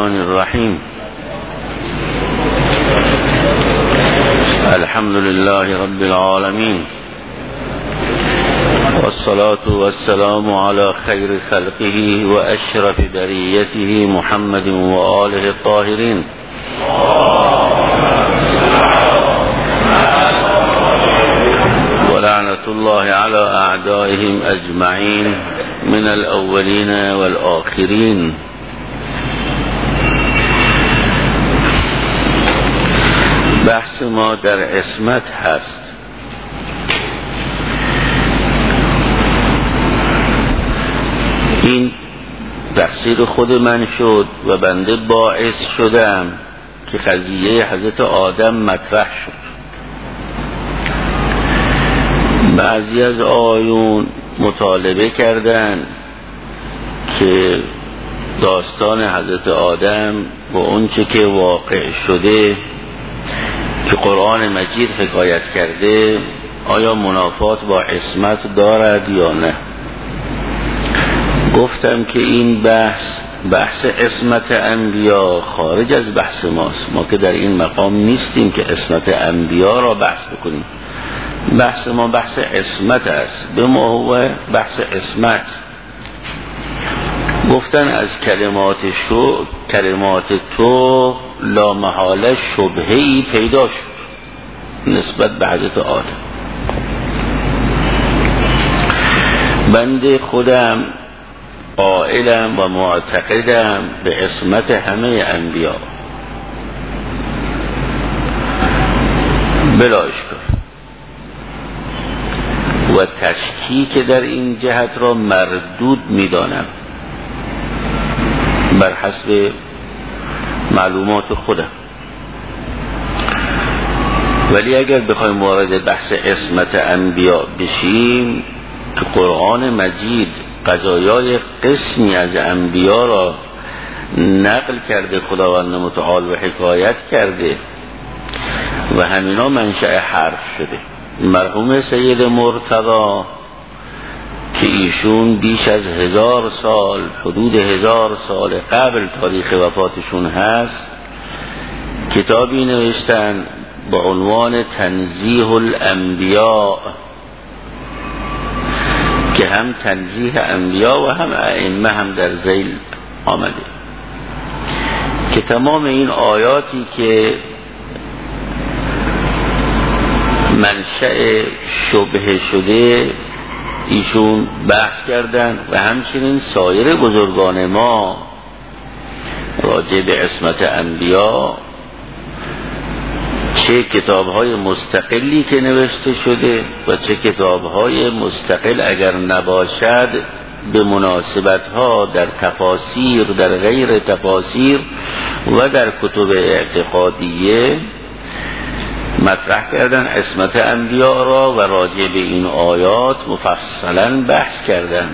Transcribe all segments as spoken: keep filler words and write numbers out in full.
الرحمن الرحيم. الحمد لله رب العالمين، والصلاة والسلام على خير خلقه وأشرف بريته محمد وآله الطاهرين. ولعنة الله على أعدائهم أجمعين من الأولين والآخرين. بحث ما در عصمت هست. این تقصیر خود من شد و بنده باعث شدم که قضیه حضرت آدم مطرح شد. بعضی از آیون مطالبه کردند که داستان حضرت آدم و اون چه که واقع شده که قرآن مجید حکایت کرده آیا منافات با عصمت دارد یا نه. گفتم که این بحث بحث عصمت انبیا خارج از بحث ماست. ما که در این مقام نیستیم که عصمت انبیا را بحث بکنیم. بحث ما بحث عصمت است. به ما هو بحث عصمت. گفتن از کلمات شو کلمات تو لا محاله شبهه‌ای پیدا شد نسبت به حضرت آدم. بنده خودم قائلم و معتقدم به عصمت همه انبیا بلا اشکال و تشکیک در این جهت را مردود میدانم بر حسب معلومات خودم. ولی اگر بخوایم وارد بحث عصمت انبیا بشیم که قرآن مجید قضایای قسمی از انبیا را نقل کرده خداوند متعال و حکایت کرده و همینا منشأ حرف شده. مرحوم سید مرتضی که ایشون بیش از هزار سال حدود هزار سال قبل تاریخ وفاتشون هست کتابی نوشتن با عنوان تنزیه الانبیاء که هم تنزیه انبیا و هم ائمه هم در ذیل آمده که تمام این آیاتی که منشأ شبهه شده ایشون بحث کردن و همچنین سایر بزرگان ما راجع به عصمت انبیا چه کتاب‌های مستقلی که نوشته شده و چه کتاب‌های مستقل اگر نباشد به مناسبت‌ها در تفاسیر در غیر تفاسیر و در کتب اعتقادیه مطرح کردن عصمت انبیا را و راجع به این آیات مفصلا بحث کردن.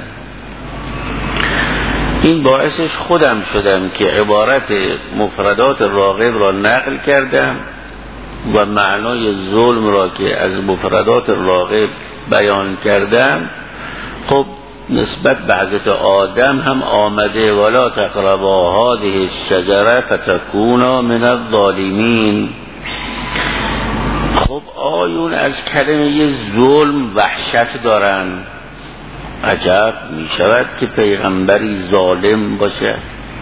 این باعثش خودم شدم که عبارت مفردات راغب را نقل کردم و معنای ظلم را که از مفردات راغب بیان کردم خب نسبت به حضرت آدم هم آمده ولا تقربا هذه الشجره فتکونا من الظالمین. خب آیون از کلمه ظلم وحشت دارن. عجب می شود که پیغمبری ظالم باشه.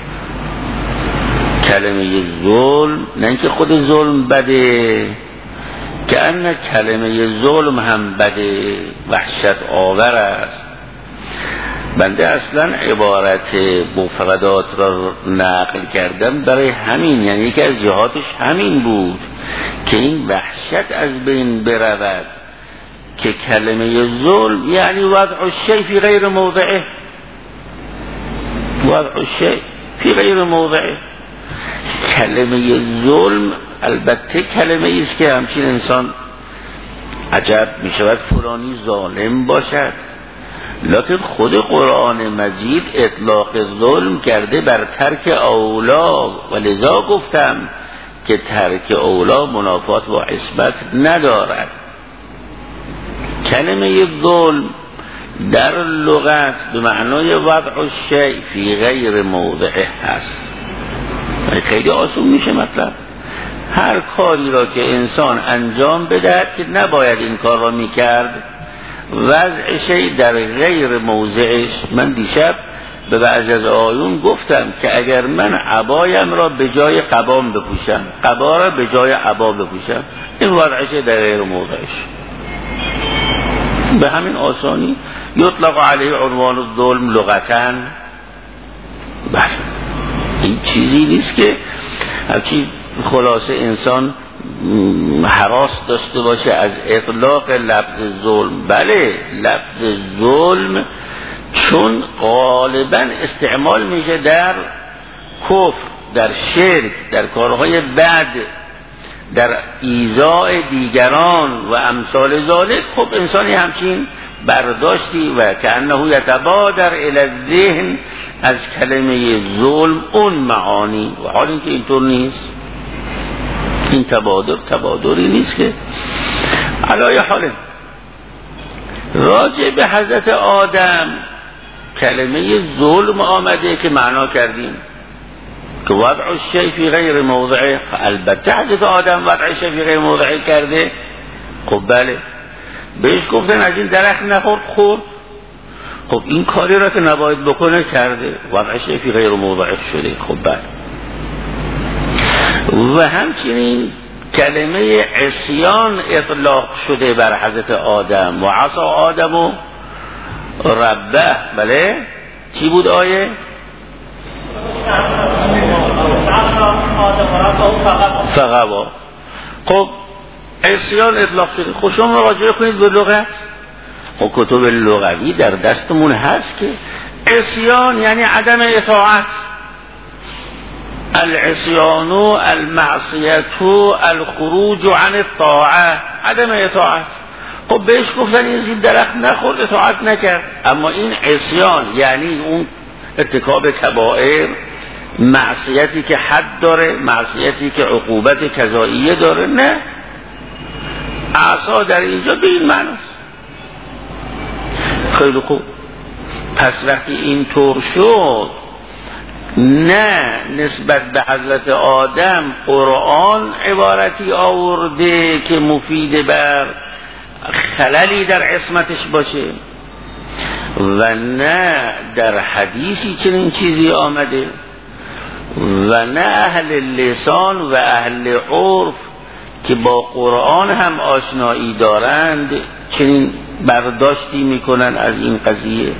کلمه ظلم نه اینکه خود ظلم بده که ان کلمه ظلم هم بده وحشت آور است. بنده اصلا عبارت مفردات را نقل کردم برای همین، یعنی یکی از جهاتش همین بود که این وحشت از بین برود که کلمه ظلم یعنی وضع الشیء فی غیر موضعه. وضع الشیء فی غیر موضعه. کلمه ظلم البته کلمه است که همچین انسان عجب می شود فلانی ظالم باشد، لکن خود قرآن مجید اطلاق ظلم کرده بر ترک اولا و لذا گفتم که ترک اولا منافات با عصمت ندارد. کلمه ظلم در لغت به معنای وضع الشیء فی غیر موضعه هست. خیلی آسون میشه مطلب. هر کاری را که انسان انجام بدهد که نباید این کار را میکرد، وضعش در غیر موضعش. من دیشب به بعضی از آیون گفتم که اگر من عبایم را به جای قبام بپوشم، قبا را به جای عبا بپوشم، این وضعش در غیر موضعش. به همین آسانی یطلق علیه عنوان الظلم لغتاً. بله این چیزی نیست که هرچی خلاصه انسان هراس داشته باشه از اطلاق لفظ ظلم. بله لفظ ظلم چون غالبا استعمال میشه در کفر، در شرک، در کارهای بد، در ایذاء دیگران و امثال ذالک، خب انسانی همچین برداشتی و کأنه یتبادر الی الذهن از کلمه ظلم اون معانی، و حال اینکه اینطور نیست. این تبادر تبادری نیست که علای حاله. راجع به حضرت آدم کلمه ظلم آمده که معنا کردیم که وضع الشیء فی غیر موضعه. البته حضرت آدم وضع شیء فی غیر موضعه کرده. خب بله بهش گفتن از این درخت نخورد، خورد. خب این کاری را که نباید بکنه کرده، وضع شیء فی غیر موضعه شده. خب بله. و همچنین کلمه عصیان اطلاق شده بر حضرت آدم. و عصا آدم و ربه. بله چی بود آیه؟ فغوا. خب عصیان اطلاق شده. خب شما راجع کنید به لغت. خب کتب لغوی در دستمون هست که عصیان یعنی عدم اطاعت. العصیان المعصیت الخروج عن الطاعه، عدم اطاعت. خب بهش گفتن این درخت نخورد، اطاعت نکرد. اما این عصیان یعنی اون ارتکاب کبائر، معصیتی که حد داره، معصیتی که عقوبت جزائیه داره. نه، عصا در اینجا به این معناست. خیلی خوب. پس وقتی این طور شد، نه نسبت به حضرت آدم قرآن عبارتی آورده که مفید بر خللی در عصمتش باشه و نه در حدیثی چنین چیزی آمده و نه اهل لسان و اهل عرف که با قرآن هم آشنایی دارند چنین برداشتی میکنن از این قضیه.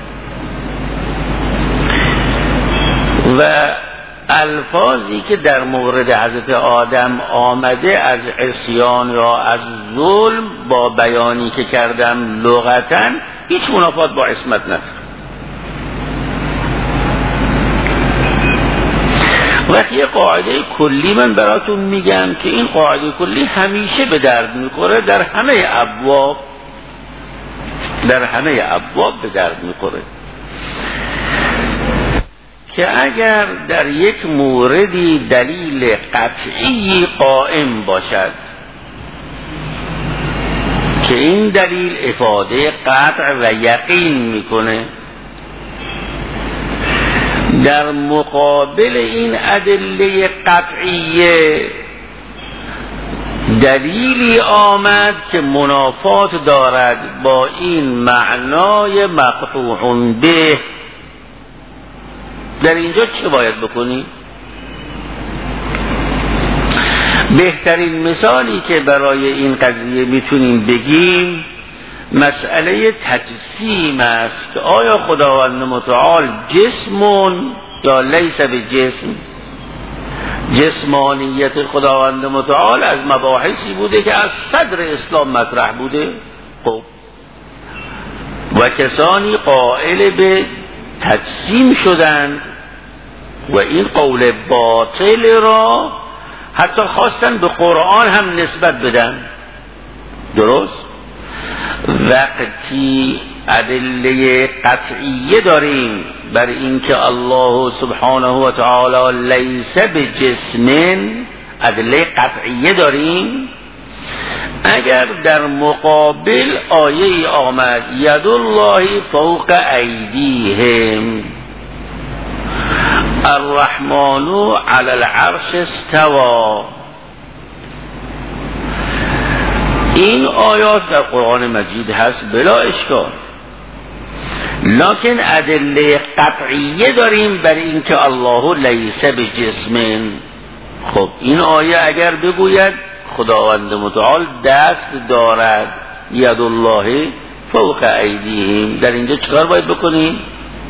و الفاظی که در مورد حضرت آدم آمده از عصیان یا از ظلم با بیانی که کردم لغتاً هیچ منافات با عصمت نداره. وقتی یه قاعده کلی من براتون میگم که این قاعده کلی همیشه به درد میخوره در همه ابواب، در همه ابواب به درد میخوره که اگر در یک موردی دلیل قطعی قائم باشد که این دلیل افاده قطع و یقین میکنه، در مقابل این ادله قطعیه دلیلی آمد که منافات دارد با این معنای مقطوع به، در اینجا چه باید بکنی؟ بهترین مثالی که برای این قضیه میتونیم بگیم مسئله تجسیم است که آیا خداوند متعال جسمون یا لیس به جسم. جسمانیت خداوند متعال از مباحثی بوده که از صدر اسلام مطرح بوده. خب و کسانی قائل به تجسیم شدند و این قول باطل را حتی خواستن به قرآن هم نسبت بدن. درست؟ وقتی ادله قطعیه داریم بر اینکه الله سبحانه و تعالی لیس بجسم، ادله قطعیه داریم، اگر در مقابل آیه آمد ید الله فوق ایدیهم، الرحمن علی العرش استوى. این آیات در قرآن مجید هست بلا اشکال، لکن ادله قطعیه داریم بر اینکه الله لیس بجسم. خب این آیه اگر بگوید خداوند متعال دست دارد، ید الله فوق ایدیهم، در اینجا چکار باید بکنیم؟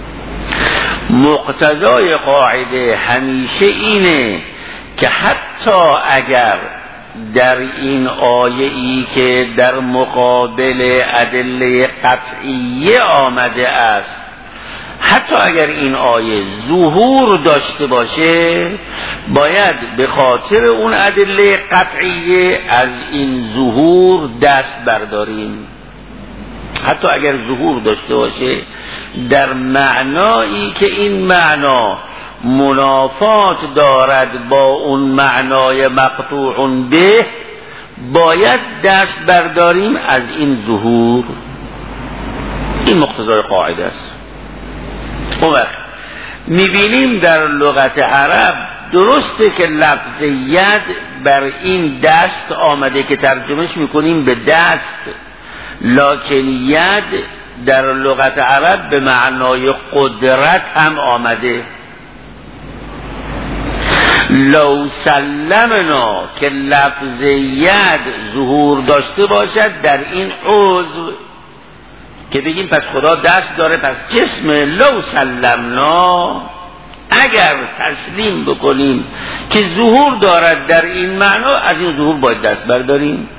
مقتضای قاعده همیشه اینه که حتی اگر در این آیه ای که در مقابل ادله قطعیه آمده است، حتی اگر این آیه ظهور داشته باشه، باید به خاطر اون ادله قطعیه از این ظهور دست برداریم. حتی اگر ظهور داشته باشه در معنایی که این معنا منافات دارد با اون معنای مقطوع به، باید دست برداریم از این ظهور. این مقتضای قاعده است. اون وقت میبینیم در لغت عرب درسته که لفظ ید بر این دست آمده که ترجمهش میکنیم به دست، لکن ید در لغت عرب به معنای قدرت هم آمده. لو سلمنا که لفظ ید ظهور داشته باشد در این عضو که بگیم پس خدا دست داره پس جسم، لو سلمنا، اگر تسلیم بکنیم که ظهور دارد در این معنا، از این ظهور باید دست برداریم.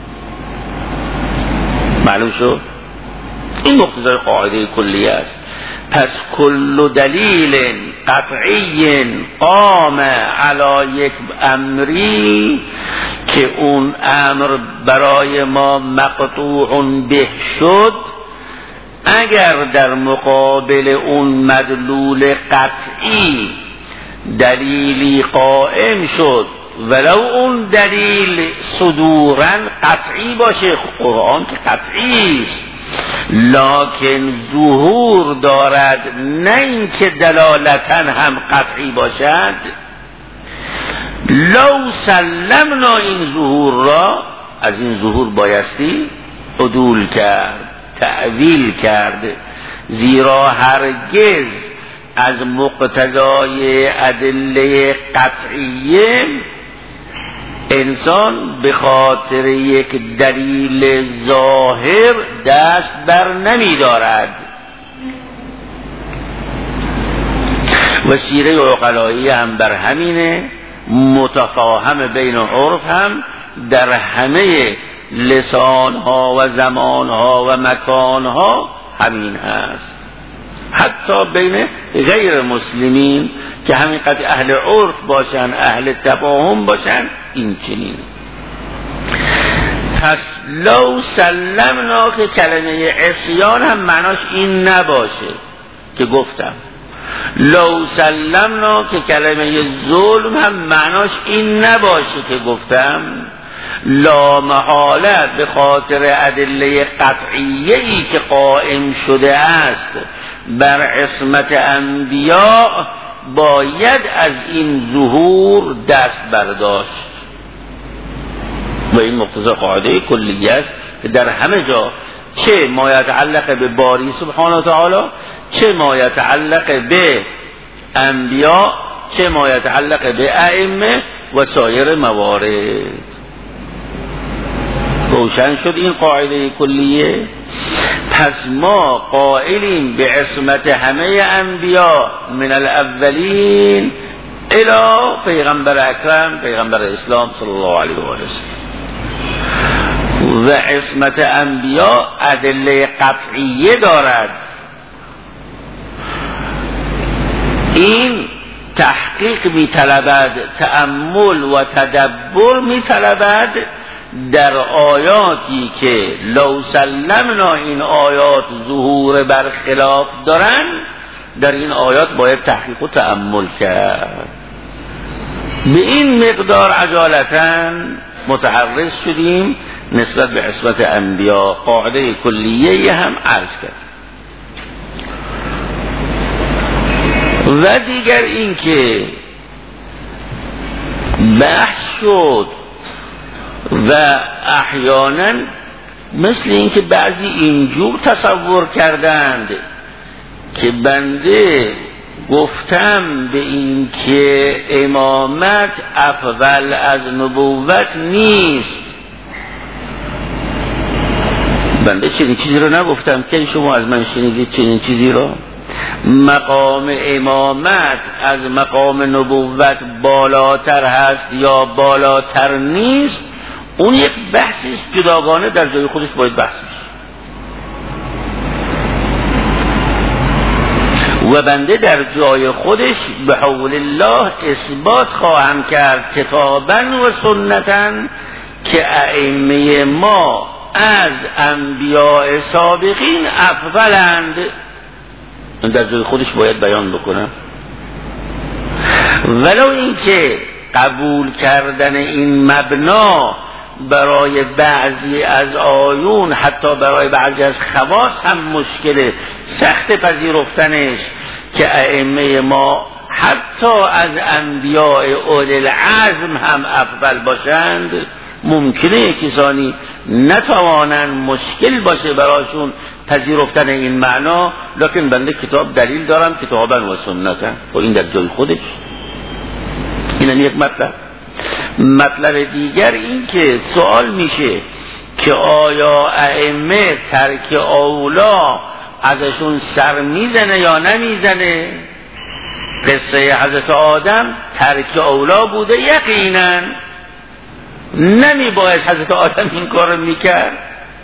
معلوم شد؟ این مقتضای قاعده کلی است. پس کل دلیل قطعی قام علی یک امری که اون امر برای ما مقطوع به شد، اگر در مقابل اون مدلول قطعی دلیلی قائم شد، ولو اون دلیل صدوراً قطعی باشه، قرآن که قطعی است لکن ظهور دارد، نه اینکه دلالتاً هم قطعی باشد، لو سلمنا این ظهور را، از این ظهور بایستی عدول کرد، تعویل کرد، زیرا هرگز از مقتضای ادله قطعیه انسان به خاطر یک دلیل ظاهر دست بر نمی دارد. و سیره عقلایی هم بر همینه، متفاهم بین عرف هم در همه لسان ها و زمان ها و مکان ها همین هست، حتی بین غیر مسلمین که همینقدر اهل عرف باشن، اهل تفاهم باشن، این چنین. پس لو سلمنا که کلمه عصیان هم معناش این نباشه که گفتم، لو سلمنا که کلمه ظلم هم معناش این نباشه که گفتم، لا محاله به خاطر ادله قطعیه‌ای که قائم شده است بر عصمت انبیاء باید از این ظهور دست برداشت. و این مقتضای قاعده کلی است که در همه جا، چه ما یتعلق به باری سبحانه و تعالی، چه ما یتعلق به انبیاء، چه ما یتعلق به ائمه و سایر موارد. روشن شد این قاعده کلیه؟ پس ما قائلیم به عصمت همه انبیاء من الاولین الی پیغمبر اکرم پیغمبر اسلام صلی الله علیه و آله و عصمت انبیاء ادله قطعیه دارد. این تحقیق می طلبد، تأمل و تدبر می طلبد در آیاتی که لو سلمنا این آیات ظهور برخلاف دارن، در این آیات باید تحقیق و تأمل کرد. به این مقدار عجالتاً متحرز شدیم نسبت به عصمت انبیاء. قاعده کلیه هم عرض کرد. و دیگر این که بحث شد و احیانا مثل این که بعضی اینجور تصور کردند که بنده گفتم به این که امامت افضل از نبوت نیست. بنده چنین چیزی رو نگفتم که شما از من شنیدید چنین چیزی رو. مقام امامت از مقام نبوت بالاتر هست یا بالاتر نیست، اون یک بحثی است جداگانه در جای خودش باید بحث بشه. و بنده در جای خودش به حول الله اثبات خواهم کرد کتاباً و سنتاً که ائمه ما از انبیاء سابقین افضلند. در جای خودش باید بیان بکنم. ولو اینکه قبول کردن این مبنا برای بعضی از آیون، حتی برای بعضی از خواص هم مشکل سخت پذیرفتنش که ائمه ما حتی از انبیاء اولی العزم هم افضل باشند، ممکنه کسانی نتوانند مشکل باشه براشون پذیرفتن این معنا، لکن بنده کتاب دلیل دارم کتاباً و سنتاً و این در جای خودش. این یک مطلب. مطلب دیگر این که سوال میشه که آیا ائمه ترک اولا ازشون سر میزنه یا نمیزنه؟ قصه حضرت آدم ترک اولا بوده یقینا، نمی باید حضرت آدم این کار میکرد،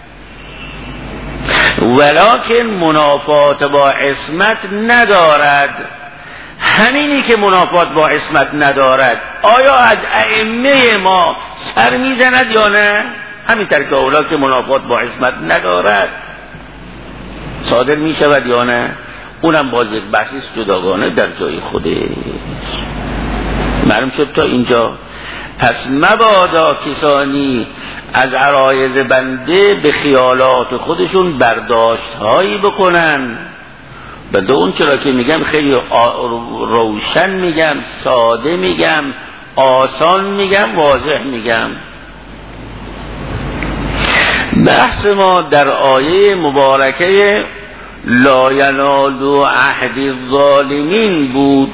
ولکن منافات با عصمت ندارد. همینی که منافات با عصمت ندارد آیا از ائمه ما سر میزند یا نه؟ همین ترک اولا که منافات با عصمت ندارد صادر میشود یا نه؟ اونم باز یک بحثی جداگانه در جای خودش. معلوم شد تا اینجا. پس مبادا کسانی از عرایض بنده به خیالات خودشون برداشت هایی بکنن. بنده اون چرا که میگم خیلی روشن میگم، ساده میگم، آسان میگم، واضح میگم. بحث ما در آیه مبارکه لا ینال عهد الظالمین بود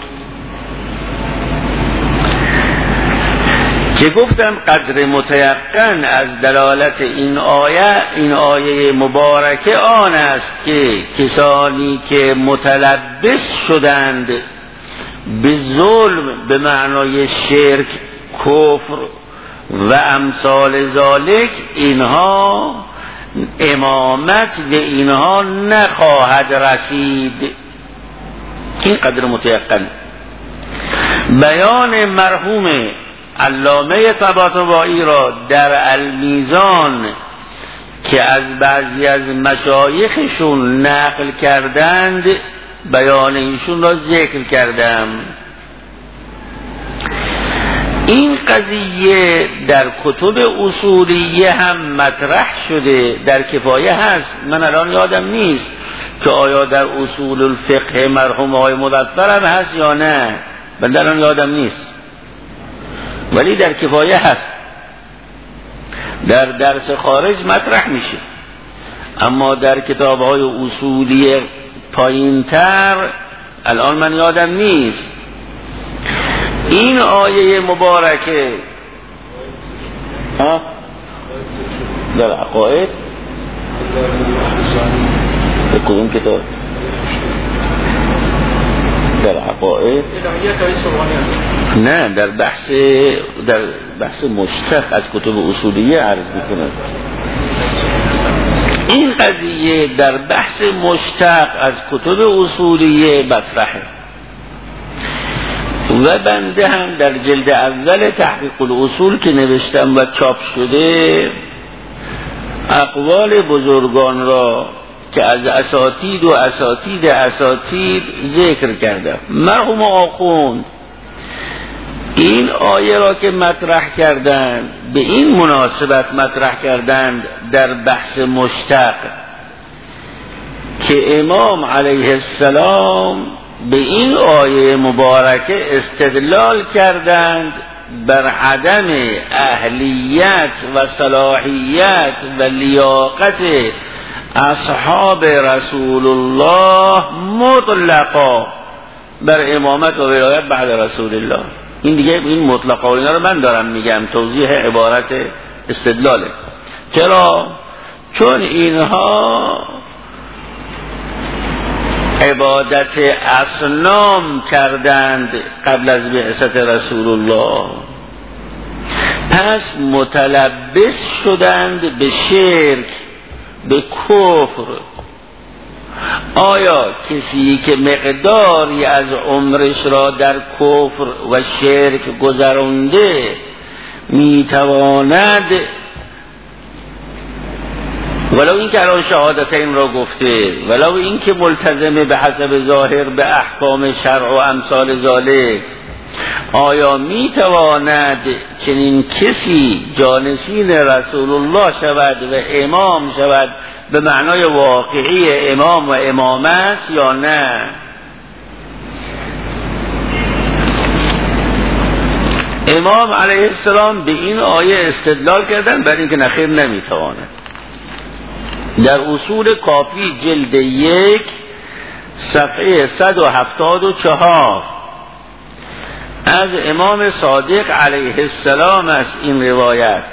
که گفتم قدر متیقن از دلالت این آیه این آیه مبارکه آن است که کسانی که متلبس شدند به ظلم به معنای شرک، کفر و امثال ذالک، اینها امامت به اینها نخواهد رسید. این قدر متیقن. بیان مرحوم علامه طباطبایی را در المیزان که از بعضی از مشایخشون نقل کردند بیان ایشون را ذکر کردم. این قضیه در کتب اصولیه هم مطرح شده، در کفایه هست. من الان یادم نیست که آیا در اصول الفقه مرحوم آقای مظفر هم هست یا نه، من الان یادم نیست، ولی در کفایه هست. در درس خارج مطرح میشه، اما در کتاب‌های اصولی پایین‌تر الان من یادم نیست. این آیه مبارکه ها در عقاید به کدوم کتاب؟ در عقاید نه، در بحث در بحث مشتق از کتب اصولیه عرض میکنه. این قضیه در بحث مشتق از کتب اصولیه مطرحه و بنده هم در جلد اول تحقیق الاصول که نوشتم و چاپ شده اقوال بزرگان را که از اساتید و اساتید اساتید ذکر کردم. مرحوم آخوند این آیه را که مطرح کردند به این مناسبت مطرح کردند در بحث مشتق که امام علیه السلام به این آیه مبارکه استدلال کردند بر عدم اهلیت و صلاحیت و لیاقت اصحاب رسول الله مطلقا بر امامت و ولایت بعد رسول الله. این دیگه این مطلقا اینا رو من دارم میگم، توضیح عبارت استدلاله. چرا؟ چون اینها عبادت اصنام کردند قبل از بعثت رسول الله، پس متلبس شدند به شرک، به کفر. آیا کسی که مقداری از عمرش را در کفر و شرک گذرانده میتواند ولو این که الان شهادتین را گفته، ولو این که ملتزمه به حسب ظاهر به احکام شرع و امثال ذالک، آیا میتواند چنین کسی جانشین رسول الله شود و امام شود به معنای واقعی امام و امامت یا نه؟ امام علیه السلام به این آیه استدلال کردن بر اینکه نخیر نمیتواند. در اصول کافی جلد یک صفحه صد و هفتاد و چهار از امام صادق علیه السلام است این روایت،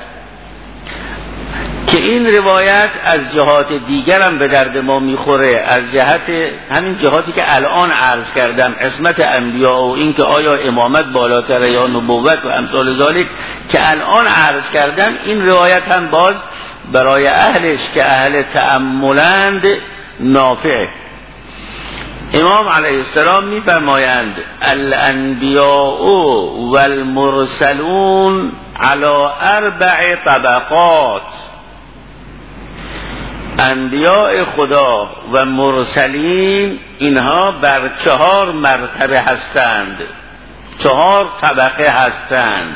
که این روایت از جهات دیگر هم به درد ما میخوره، از جهت همین جهاتی که الان عرض کردم، عصمت انبیا و این که آیا امامت بالاتره یا نبوت و امثال ذالک که الان عرض کردم. این روایت هم باز برای اهلش که اهل تأملند نافع. امام علیه السلام می‌فرمایند الانبیاء والمرسلون علی اربع طبقات، انبیاء خدا و مرسلین اینها بر چهار مرتبه هستند، چهار طبقه هستند.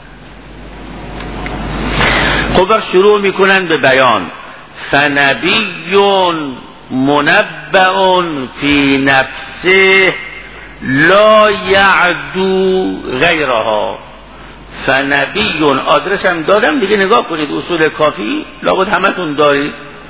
خب شروع میکنن به بیان. فنبیون منبع فی نفسه لا یعدو غیرها. فنبیون آدرس هم دادم دیگه، نگاه کنید اصول کافی لابد همتون دارید.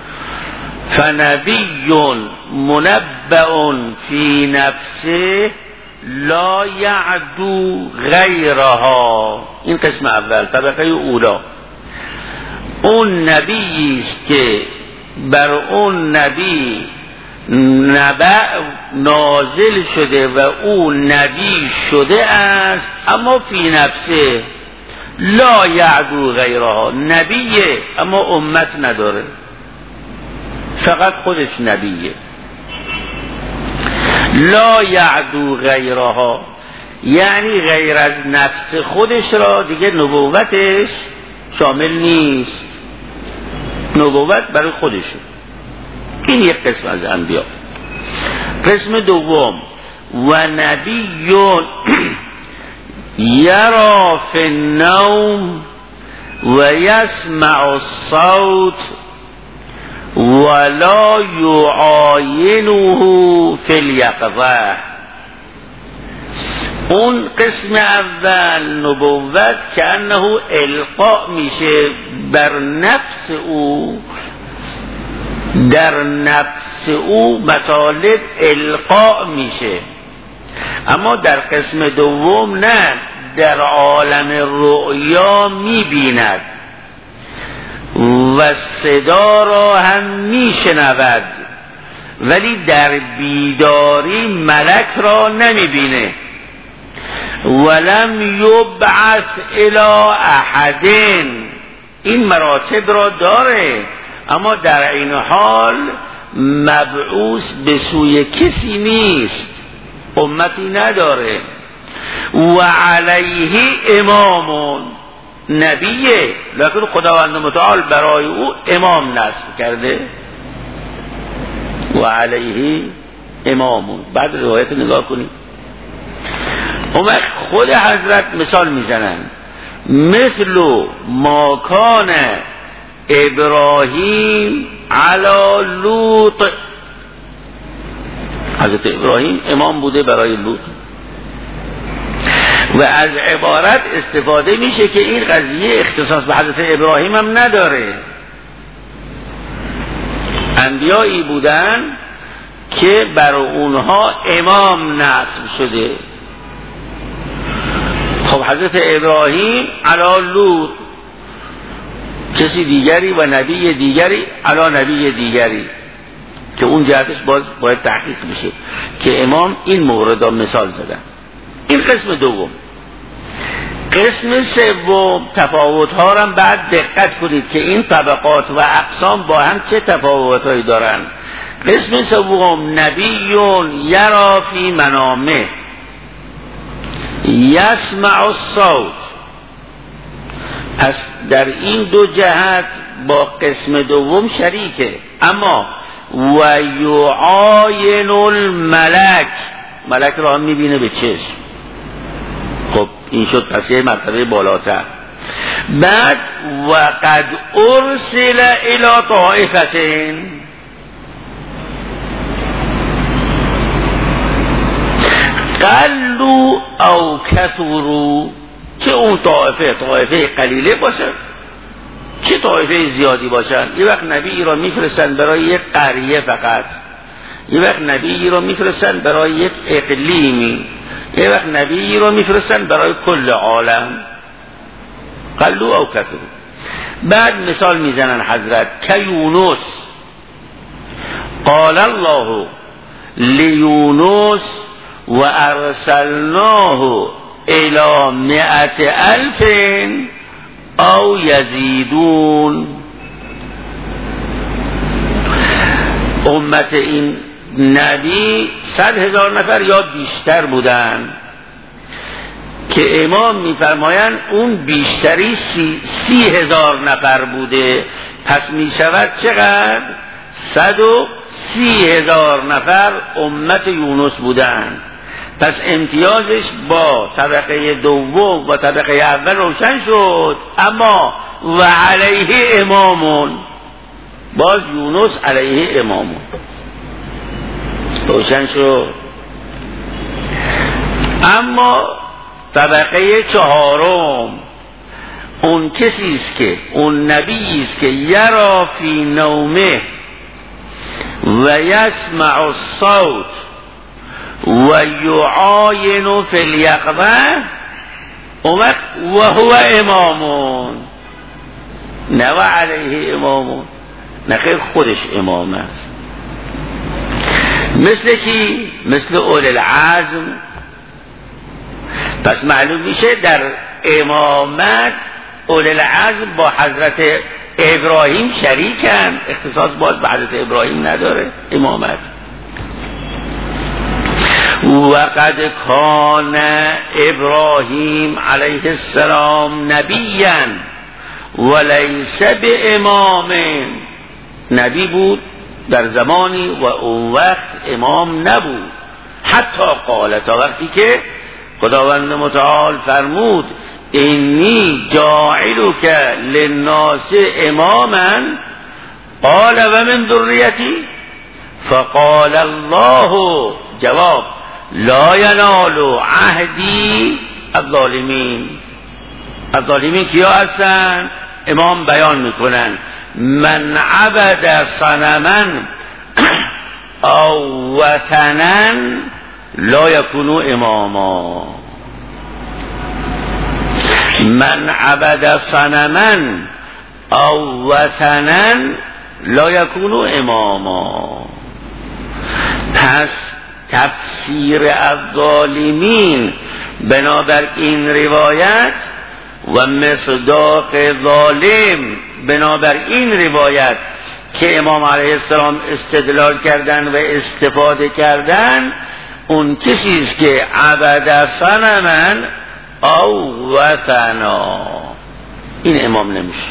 فنبیون منبع فی نفسه لا یعدو غیرها. این قسم اول، طبقه اولا. اون نبی است که بر اون نبی نبأ نازل شده و اون نبی شده است، اما فی نفسه لا یعدو غیرها، نبیه اما امت نداره، فقط خودش نبیه. لا یعدو غیرها یعنی غیر از نفس خودش را دیگه نبوتش شامل نیست، نبوت برای خودشه. این یک قسم از انبیا. قسم دوم و نبیون یرا فی النوم و یسمع الصوت ولا یعاینه فی الیقظه. اون قسم اول نبوت که انه القا میشه بر نفس او، در نفس او مطالب القا میشه، اما در قسم دوم نه، در عالم رؤیا میبیند و صدا را هم میشنود، ولی در بیداری ملک را نمیبینه. ولم یبعث الی احد، این مراتب را داره، اما در این حال مبعوث به سوی کسی نیست، امتی نداره. و علیه امامون، نبیه لکن خداوند متعال برای او امام نصب کرده. و علیه امامون. بعد روایت نگاه کنید، اومد خود حضرت مثال میزنن، مثل ما کان ابراهیم علی لوط. حضرت ابراهیم امام بوده برای لوط. و از عبارت استفاده میشه که این قضیه اختصاص به حضرت ابراهیم هم نداره. انبیایی بودن که بر اونها امام نصب شده. خب حضرت ابراهیم علی لوط، کسی دیگری و نبی دیگری علی نبی دیگری که اون جهتش باز باید تحقیق بشه که امام این مورد مثال زدن. این قسم دوم. قسم سوم تفاوت ها را بعد دقت کنید که این طبقات و اقسام با هم چه تفاوت هایی دارن. قسم سوم نبیون یرا فی منامه یسمع الصوت. پس در این دو جهت با قسم دوم شریکه. اما و یعاین الملک، ملک را هم میبینه به چشم. خب این شد پس یه مرتبه بالاتر. بعد و قد ارسل الی طائفتین، قلوا او کثروا، چه اون طائفه طائفه قلیله باشه چه طائفه زیادی باشن. یه وقت نبی را میفرستن برای یک قریه فقط، یه وقت نبی را میفرستن برای یک اقلیمی، یه وقت نبی را میفرستن برای کل عالم. قلوا او کثروا. بعد مثال میزنن حضرت که یونس قال الله لیونس و ارسلناه الی مئت الف او یزیدون. امت این نبی صد هزار نفر یا بیشتر بودن که امام میفرمایند اون بیشتری سی, سی هزار نفر بوده. پس میشود چقدر؟ صد و سی هزار نفر امت یونس بودن. پس امتیازش با طبقه دوم و طبقه اول روشن شد. اما و علیه امامون، باز یونس علیه امامون روشن شد. اما طبقه چهارم اون کسی است که اون نبی است که یرا فی نومه و یسمع الصوت و یعاین فی الیقظه و هو امامون، نه و علیه امامون، نه خیر خودش امام است. مثل کی؟ مثل اول العزم. پس معلوم میشه در امامت اول العزم با حضرت ابراهیم شریکن، اختصاص باز به حضرت ابراهیم نداره امامت. وقد کان ابراهیم علیه السلام نبیا ولیس بامام، نبی بود در زمانی و اون وقت امام نبود. حتی قال، تا وقتی که خداوند متعال فرمود انی جاعلک للناس اماما قال و من ذریتی، فقال الله جواب لا ینال عهدی الظالمین. الظالمین کیا هستن؟ امام بیان میکنن من عبد صنما او وثنا لا یکونو اماما. من عبد صنما او وثنا لا یکونو اماما. پس تفسیر الظالمین بنابر این روایت و مصداق ظالم بنابر این روایت که امام علیه السلام استدلال کردن و استفاده کردن، اون کسیست که عبد صنما او وثنا، این امام نمیشه.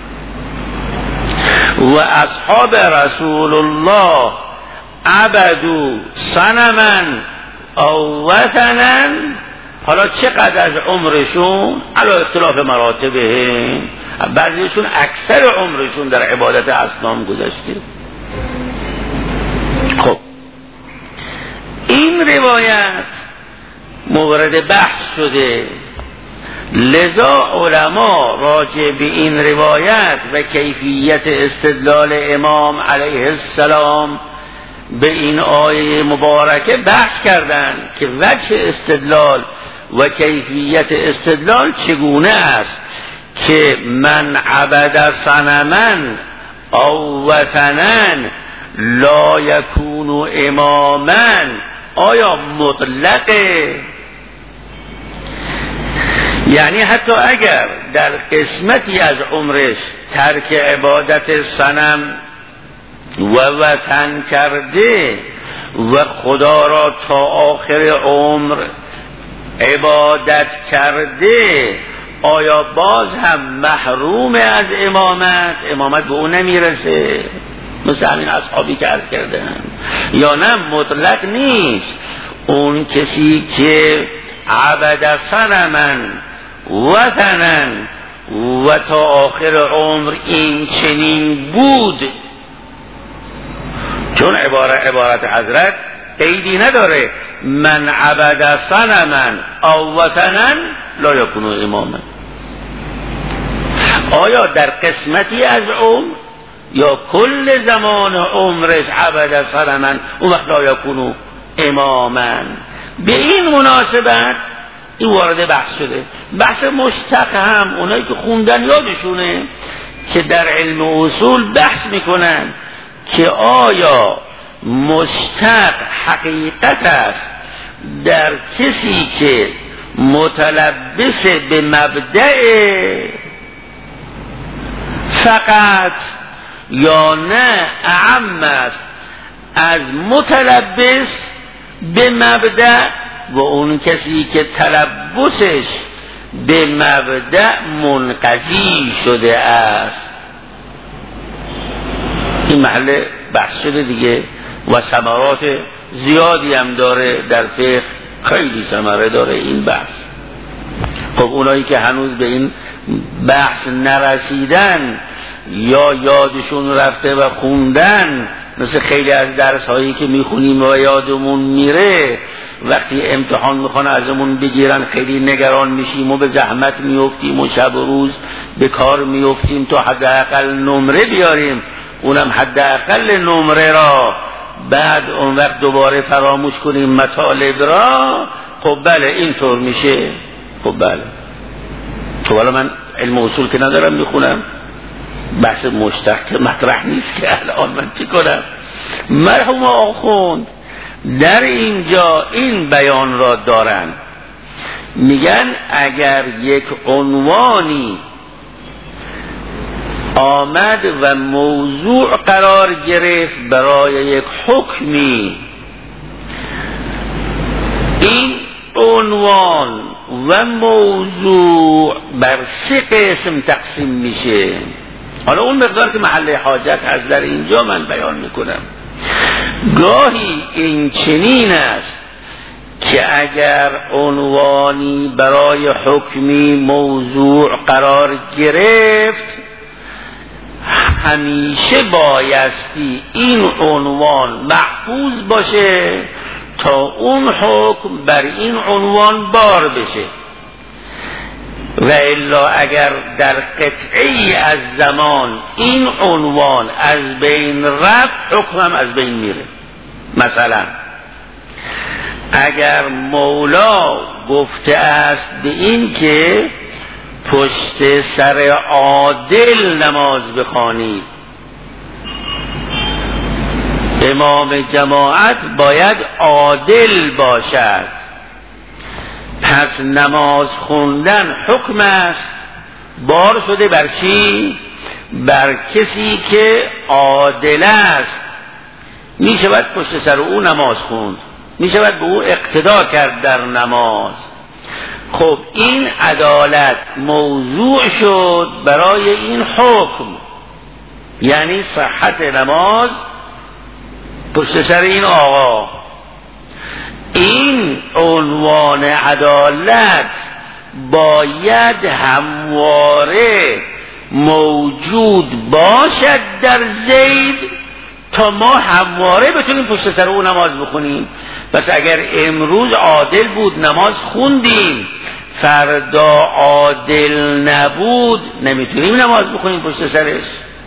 و اصحاب رسول الله عبدو صنما او وثنا، حالا چقدر از عمرشون علی اختلاف مراتبه، بعضیشون اکثر عمرشون در عبادت اصنام گذشته. خب این روایت مورد بحث شده. لذا علما راجع به این روایت و کیفیت استدلال امام علیه السلام به این آیه مبارکه بحث کردند که وجه استدلال و کیفیت استدلال چگونه است که من عبد صنما او وثنا لا یکون اماما آیا مطلقه؟ یعنی حتی اگر در قسمتی از عمرش ترک عبادت صنم و وطن کرده و خدا را تا آخر عمر عبادت کرده، آیا باز هم محروم از امامت؟ امامت به اون نمیرسه مثل همین اصحابی که عرض کردن؟ یا نه مطلق نیست، اون کسی که عبد صنما وطنا و تا آخر عمر این چنین بود، چون عبارت عبارت حضرت قیدی نداره، من عبد صنما او وطنا لا یکون اماما. آیا در قسمتی از عمر یا کل زمان عمرش عبد صنما اون وقت لا یکون اماما؟ به این مناسبت این وارد بحث شده. بحث مشتق هم اونایی که خوندن یادشونه که در علم اصول بحث میکنن که آیا مشتق حقیقت است در کسی که متلبس به مبدأ فقط، یا نه اعم است از متلبس به مبدأ و اون کسی که تلبسش به مبدأ منقضی شده است. این محل بحث شده دیگه و ثمرات زیادی هم داره در فقه، خیلی ثمره داره این بحث. خب اونایی که هنوز به این بحث نرسیدن یا یادشون رفته و خوندن، مثل خیلی از درس هایی که میخونیم و یادمون میره، وقتی امتحان میخوان ازمون بگیرن خیلی نگران میشیم و به زحمت میفتیم و شب و روز به کار میفتیم تا حداقل نمره بیاریم، اونم حداقل نمره را بعد اون وقت دوباره فراموش کنیم مطالب را. خب بله اینطور میشه. خب بله خب حالا من علم اصول که ندارم میخونم، بحث مشتق مطرح نیست که الان من چی کنم؟ مرحوم آخوند در اینجا این بیان را دارن، میگن اگر یک عنوانی آمد و موضوع قرار گرفت برای یک حکمی، این عنوان و موضوع بر سه قسم تقسیم میشه. حالا اون مقدار که محل حاجت هست در اینجا من بیان میکنم. گاهی این چنین است که اگر عنوانی برای حکمی موضوع قرار گرفت، همیشه بایستی این عنوان محفوظ باشه تا اون حکم بر این عنوان بار بشه، و الا اگر در قطعی از زمان این عنوان از بین رفت، حکمم از بین میره. مثلا اگر مولا گفته است به این که پشت سر عادل نماز بخوانید، امام جماعت باید عادل باشد، پس نماز خوندن حکم است بار شده بر چی؟ بر کسی که عادل است. می شود پشت سر او نماز خوند، می شود به او اقتدا کرد در نماز. خب این عدالت موضوع شد برای این حکم، یعنی صحت نماز پشت سر این آقا. این عنوان عدالت باید همواره موجود باشد در زید تا ما همواره بتونیم پشت سر او نماز بخونیم. پس اگر امروز عادل بود نماز خوندیم، فردا عادل نبود نمیتونیم نماز بخونیم پشت سرش.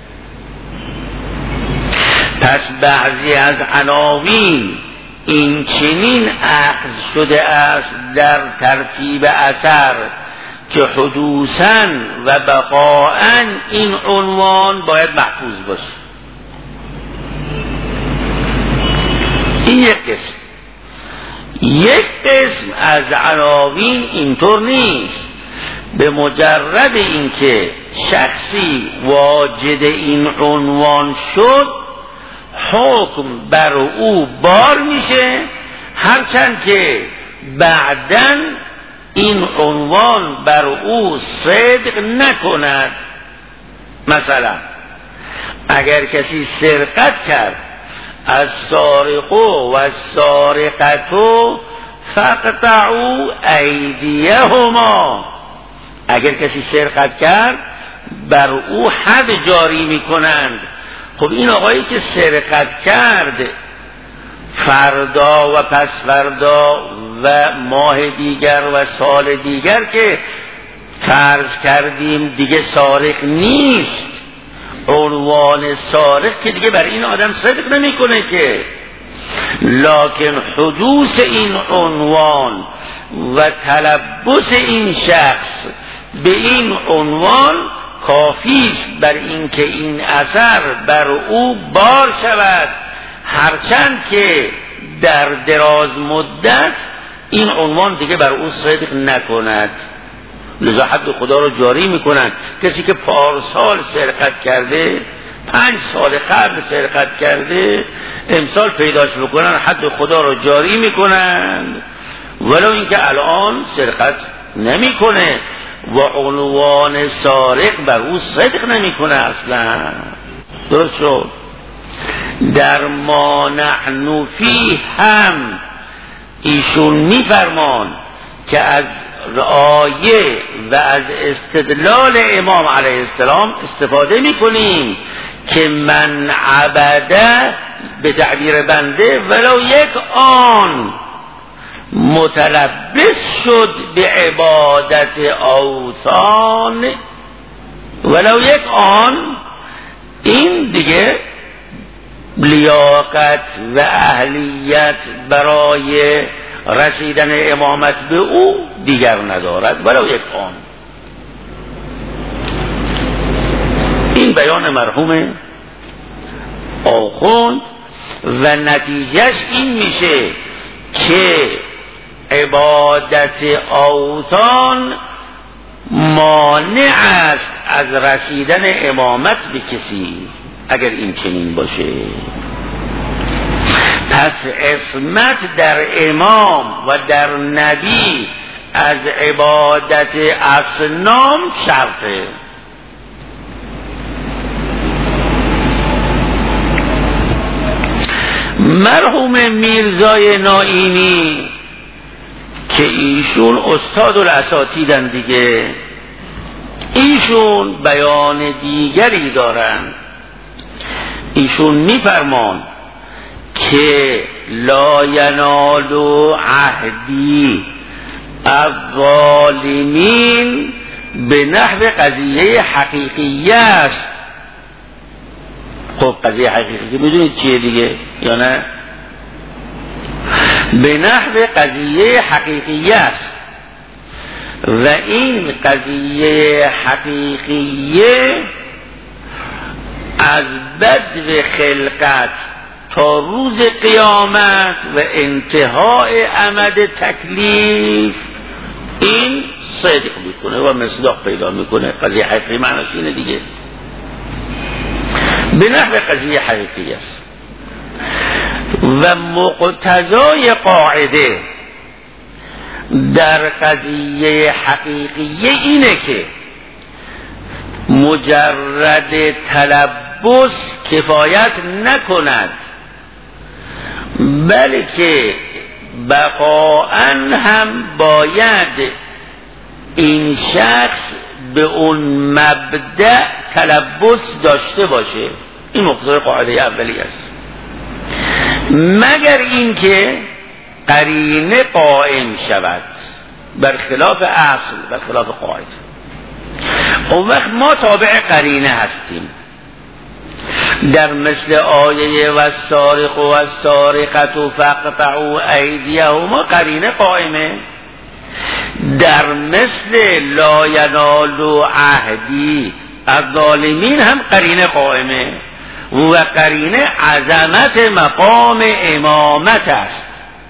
پس بعضی از عناوین این چنین اخذ شده است در ترتیب اثر که حدوثاً و بقاءً این عنوان باید محفوظ باشه. این یک قسم. یک قسم از عناوین اینطور نیست. به مجرد اینکه شخصی واجد این عنوان شد حکم بر او بار میشه، هرچند که بعداً این عنوان بر او صدق نکند. مثلا اگر کسی سرقت کرد، از سارق و السارقة فاقطعوا ایدیهما، اگر کسی سرقت کرد بر او حد جاری میکنند. خب این آقایی که سرقت کرد فردا و پس فردا و ماه دیگر و سال دیگر که فرض کردیم دیگه سارق نیست، عنوان سارق که دیگه بر این آدم صدق نمیکنه که، لکن حدوث این عنوان و تلبس این شخص به این عنوان کافی است بر این که این اثر بر او بار شود، هرچند که در دراز مدت این عنوان دیگه بر او صدق نکند. لذا حد خدا رو جاری میکنند. کسی که پارسال سرقت کرده، پنج سال قبل سرقت کرده، امسال پیداش بکنن حد خدا رو جاری میکنند، ولو اینکه الان سرقت نمیکنه و عنوان سارق بر او صدق نمیکنه اصلا. درست شد؟ در ما نحن فی هم ایشون میفرمان که از آیه و از استدلال امام علیه السلام استفاده میکنیم که من عبده به تعبیر بنده ولو یک آن متلبس شد به عبادت اوثان، ولو یک آن، این دیگه لیاقت و اهلیت برای رسیدن امامت به او دیگر ندارد، ولو یک آن. این بیان مرحوم آخوند و نتیجهش این میشه که عبادت اوثان مانع است از رسیدن امامت به کسی اگر این چنین باشه. پس عصمت در امام و در نبی از عبادت اصنام شرطه. مرحوم میرزای نائینی که ایشون استاد الاساتیدن دیگه، ایشون بیان دیگری دارن. ایشون میفرمان که لا ینال عهدی الظالمین به نحو قضیه حقیقی است. خب قضیه حقیقی میدونید چیه دیگه یا نه؟ به نحو قضیه حقیقی است و این قضیه حقیقیه از بدو خلقت تا روز قیامت و انتهای امد تکلیف این صدق میکنه و مصداق پیدا میکنه. قضیه حقیقی معنیش اینه دیگه، به نحو قضیه حقیقی است. و مقتضای قاعده در قضیه حقیقیه اینه که مجرد تلبس کفایت نکند، بلکه بقاءً هم باید این شخص به اون مبدأ تلبس داشته باشه. این مقتضای قاعده اولی است. مگر اینکه قرینه قائم شود برخلاف اصل، برخلاف قاعده. اون وقت ما تابع قرینه هستیم. در مثل آیه والسارق والسارقة فاقطعوا ایدیهما قرینه قائمه. در مثل لا ینال عهدی الظالمین هم قرینه قائمه و قرینه عظمت مقام امامت است،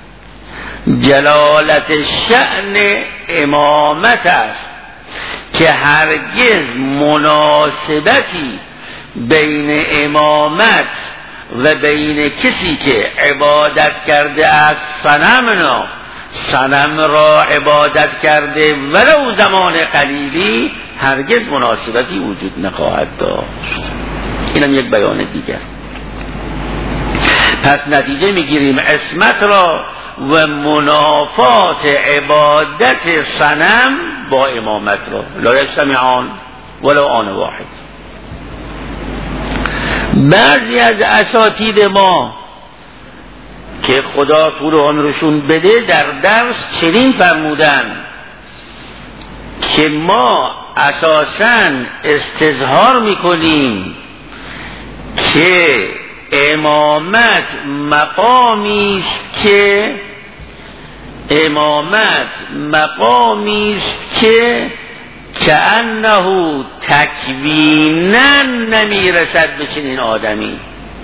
جلالت شأن امامت است که هرگز مناسبتی بین امامت و بین کسی که عبادت کرده از صنمنا، صنم را عبادت کرده ولو زمان قلیلی، هرگز مناسبتی وجود نخواهد داشت. اینم یک بیان دیگر. پس نتیجه میگیریم عصمت را و منافات عبادت صنم با امامت را، لا یجتمعان ولو آن واحد. بعضی از اساتید ما که خدا طول عمرشون بده در درس چنین فرمودن که ما اساساً استظهار میکنیم که امامت مقامی است که امامت مقامی است که کأنه تکویناً نمیرسد به چنین آدمی.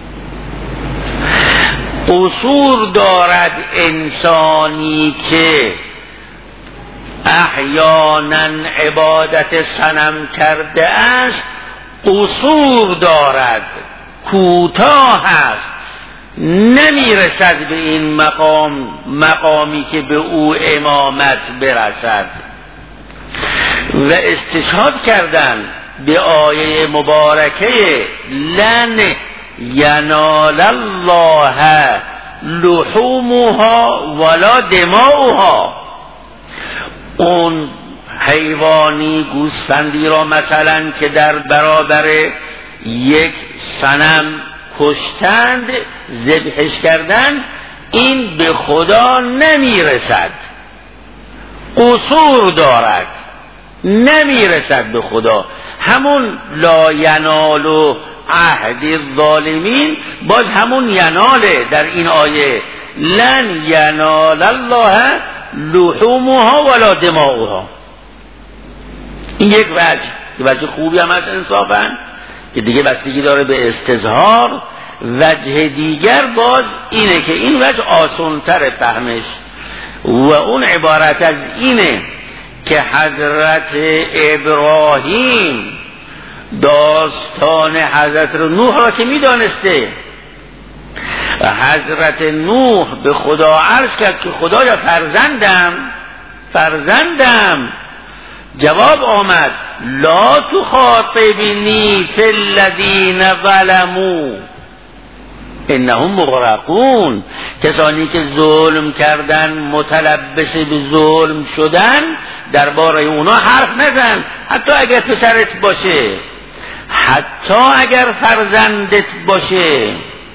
قصور دارد انسانی که احیانا عبادت صنم کرده است، قصور دارد، کوتاه است، نمیرسد به این مقام، مقامی که به او امامت برسد. و استشهاد کردن به آیه مبارکه لن ینال الله لحومها ولا دماؤها. اون حیوانی گوسفندی را مثلا که در برابر یک صنم کشتند، ذبحش کردند، این به خدا نمیرسد، قصور دارد، نمیرسد به خدا. همون لا ینال عهد الظالمین باز همون یناله در این آیه، لن ینال الله لحومها ولا دماؤها. این یک وجه، وجه خوبی هم از انصافا که دیگه بستگی داره به استظهار. وجه دیگر باز اینه که این وجه آسان‌تر فهمش و اون عبارت از اینه که حضرت ابراهیم داستان حضرت نوح را که می دانسته، حضرت نوح به خدا عرض کرد که خدایا فرزندم فرزندم جواب آمد لا تخاطبنی فی الذین ظلموا انهم مغرقون. کسانی که ظلم کردن، متلبس به ظلم شدن، درباره اونا حرف نزن، حتی اگر پسرت باشه، حتی اگر فرزندت باشه.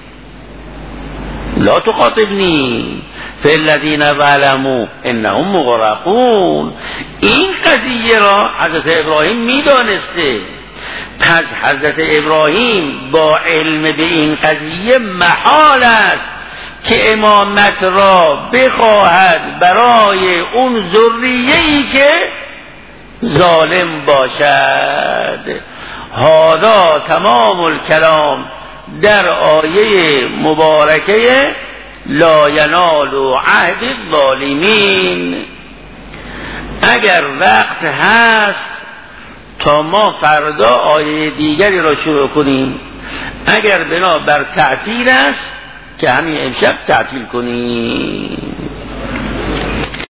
لا تخاطبنی فی الذین ظلموا انهم مغرقون. این قضیه را حضرت ابراهیم میدانسته. پس حضرت ابراهیم با علم به این قضیه محال است که امامت را بخواهد برای اون ذریه‌ای که ظالم باشد. هذا تمام الکلام در آیه مبارکه لا ینال عهد الظالمین. اگر وقت هست تا ما فردا آیه دیگری را شروع کنیم، اگر بنا بر تعطیل است که همین امشب تعطیل کنیم.